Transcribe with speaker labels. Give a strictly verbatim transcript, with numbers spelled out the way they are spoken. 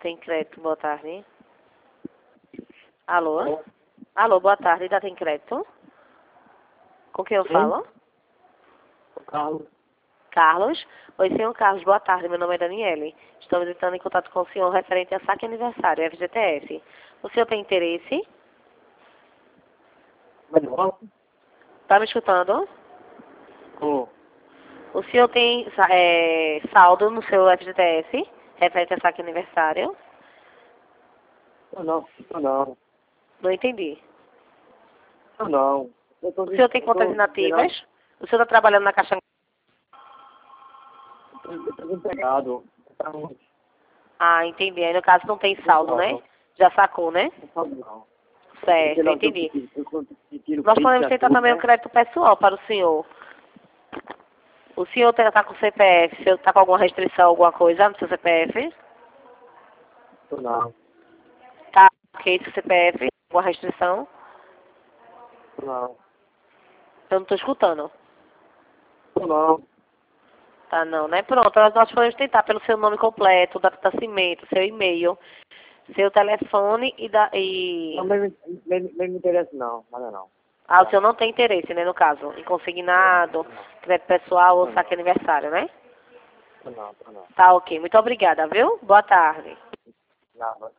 Speaker 1: Tem Crédito, boa tarde. Alô? Alô, boa tarde, da Tem Crédito? Com quem eu
Speaker 2: Sim?
Speaker 1: falo?
Speaker 2: Carlos.
Speaker 1: Carlos? Oi, senhor Carlos, boa tarde, meu nome é Daniele. Estamos entrando em contato com o senhor referente a saque aniversário, F G T S. O senhor tem interesse?
Speaker 2: Melhor?
Speaker 1: Está me escutando?
Speaker 2: Tô.
Speaker 1: O senhor tem é, saldo no seu F G T S, referente a saque aniversário?
Speaker 2: Tô não. Tô não.
Speaker 1: Não entendi.
Speaker 2: Tô não. Eu tô,
Speaker 1: O senhor tem
Speaker 2: eu tô,
Speaker 1: contas inativas? O senhor está trabalhando na Caixa...
Speaker 2: eu tô desempregado. Tá ruim.
Speaker 1: Ah, entendi. Aí no caso não tem saldo, né? Já sacou, né?
Speaker 2: Não sabe não.
Speaker 1: Certo,
Speaker 2: Eu
Speaker 1: entendi.
Speaker 2: tiro
Speaker 1: Nós
Speaker 2: peito
Speaker 1: podemos
Speaker 2: já
Speaker 1: tentar
Speaker 2: tudo,
Speaker 1: também o
Speaker 2: né?
Speaker 1: crédito pessoal para o senhor. O senhor está com C P F, o senhor está com alguma restrição, alguma coisa no seu C P F?
Speaker 2: Tô não.
Speaker 1: Tá ok, seu C P F, alguma restrição?
Speaker 2: Tô não.
Speaker 1: Eu não estou escutando.
Speaker 2: Tô não.
Speaker 1: Tá não, né? Pronto, nós nós podemos tentar pelo seu nome completo, data de nascimento, seu e-mail, seu telefone e da... E...
Speaker 2: Não, nem, nem, nem me interessa não. Nada não.
Speaker 1: Ah, o
Speaker 2: Tá.
Speaker 1: senhor não tem interesse, né, no caso, em
Speaker 2: Tô não.
Speaker 1: consignado,
Speaker 2: Tô não.
Speaker 1: crédito pessoal ou
Speaker 2: Tô
Speaker 1: saque
Speaker 2: não.
Speaker 1: aniversário, né?
Speaker 2: Tô não. Tô não.
Speaker 1: Tá ok, muito obrigada, viu? Boa tarde.
Speaker 2: Não, não.